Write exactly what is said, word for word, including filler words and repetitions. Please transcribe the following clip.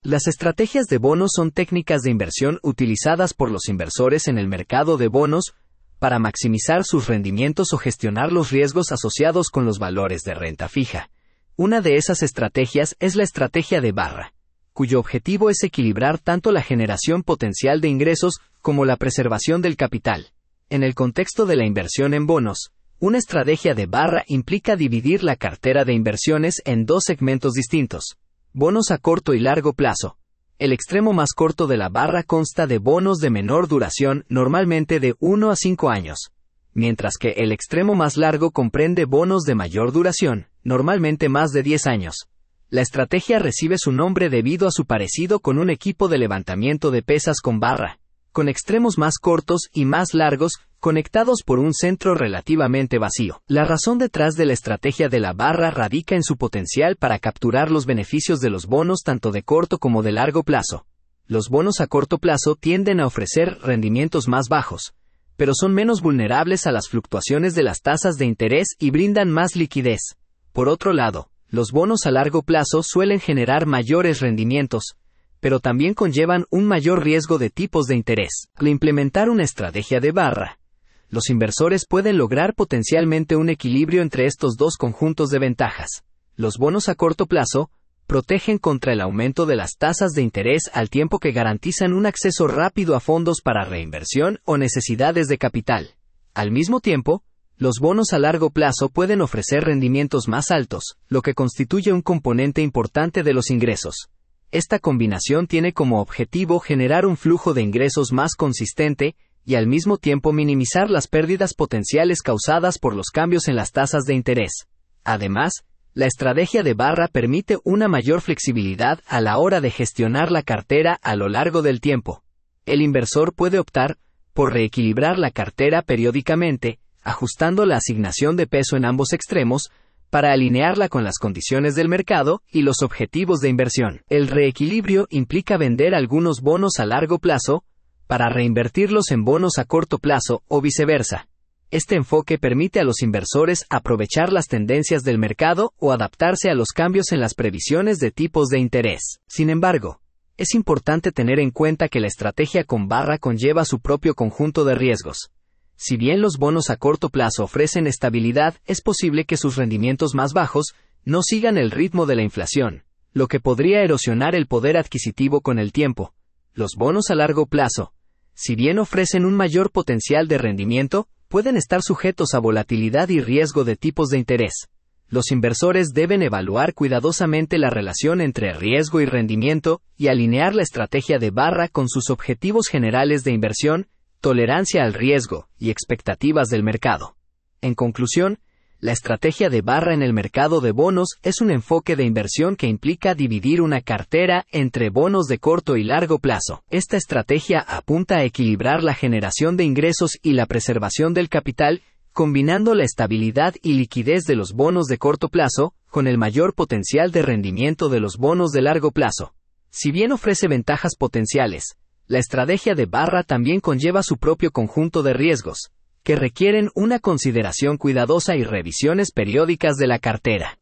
Las estrategias de bonos son técnicas de inversión utilizadas por los inversores en el mercado de bonos para maximizar sus rendimientos o gestionar los riesgos asociados con los valores de renta fija. Una de esas estrategias es la estrategia de barra, cuyo objetivo es equilibrar tanto la generación potencial de ingresos como la preservación del capital. En el contexto de la inversión en bonos, una estrategia de barra implica dividir la cartera de inversiones en dos segmentos distintos: bonos a corto y largo plazo. El extremo más corto de la barra consta de bonos de menor duración, normalmente de uno a cinco años, mientras que el extremo más largo comprende bonos de mayor duración, normalmente más de diez años. La estrategia recibe su nombre debido a su parecido con un equipo de levantamiento de pesas con barra, con extremos más cortos y más largos, conectados por un centro relativamente vacío. La razón detrás de la estrategia de la barra radica en su potencial para capturar los beneficios de los bonos tanto de corto como de largo plazo. Los bonos a corto plazo tienden a ofrecer rendimientos más bajos, pero son menos vulnerables a las fluctuaciones de las tasas de interés y brindan más liquidez. Por otro lado, los bonos a largo plazo suelen generar mayores rendimientos, pero también conllevan un mayor riesgo de tipos de interés. Al implementar una estrategia de barra, los inversores pueden lograr potencialmente un equilibrio entre estos dos conjuntos de ventajas. Los bonos a corto plazo protegen contra el aumento de las tasas de interés al tiempo que garantizan un acceso rápido a fondos para reinversión o necesidades de capital. Al mismo tiempo, los bonos a largo plazo pueden ofrecer rendimientos más altos, lo que constituye un componente importante de los ingresos. Esta combinación tiene como objetivo generar un flujo de ingresos más consistente y al mismo tiempo minimizar las pérdidas potenciales causadas por los cambios en las tasas de interés. Además, la estrategia de barra permite una mayor flexibilidad a la hora de gestionar la cartera a lo largo del tiempo. El inversor puede optar por reequilibrar la cartera periódicamente, ajustando la asignación de peso en ambos extremos, para alinearla con las condiciones del mercado y los objetivos de inversión. El reequilibrio implica vender algunos bonos a largo plazo para reinvertirlos en bonos a corto plazo o viceversa. Este enfoque permite a los inversores aprovechar las tendencias del mercado o adaptarse a los cambios en las previsiones de tipos de interés. Sin embargo, es importante tener en cuenta que la estrategia con barra conlleva su propio conjunto de riesgos. Si bien los bonos a corto plazo ofrecen estabilidad, es posible que sus rendimientos más bajos no sigan el ritmo de la inflación, lo que podría erosionar el poder adquisitivo con el tiempo. Los bonos a largo plazo, si bien ofrecen un mayor potencial de rendimiento, pueden estar sujetos a volatilidad y riesgo de tipos de interés. Los inversores deben evaluar cuidadosamente la relación entre riesgo y rendimiento y alinear la estrategia de barra con sus objetivos generales de inversión, tolerancia al riesgo y expectativas del mercado. En conclusión, la estrategia de barra en el mercado de bonos es un enfoque de inversión que implica dividir una cartera entre bonos de corto y largo plazo. Esta estrategia apunta a equilibrar la generación de ingresos y la preservación del capital, combinando la estabilidad y liquidez de los bonos de corto plazo con el mayor potencial de rendimiento de los bonos de largo plazo. Si bien ofrece ventajas potenciales, la estrategia de barra también conlleva su propio conjunto de riesgos, que requieren una consideración cuidadosa y revisiones periódicas de la cartera.